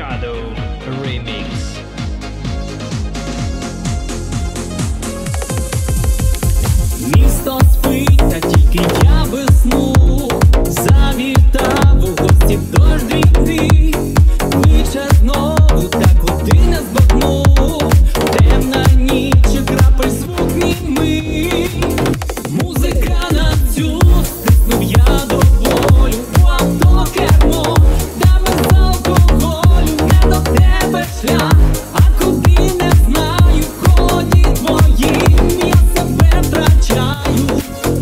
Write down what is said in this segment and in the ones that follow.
Shadow Remix. Місто спить, та тільки я без сну завітав у гості в дощ дрібний. Кличе знову, та куди не збагнув. Темна ніч, крапель звук німий. Музика на цю стиснув я до болю. У авто кермо, та без алкоголю. Не до тебе шлях, а куди не знаю. В холоді твоїм я себе втрачаю.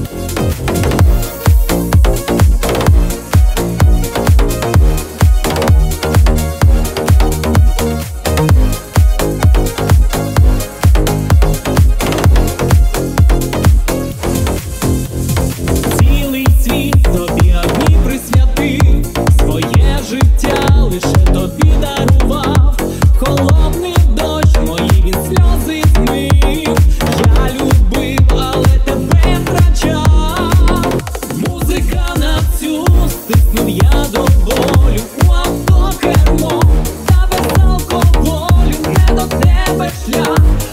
Цілий світ тобі одній присвятив, своє життя лише тобі дарував. Холодний дощ, мої він сльози змив. Я любив, але тебе втрачав. Музика на всю стиснув я до болю. У авто кермо, та без алкоголю. Не до тебе шлях,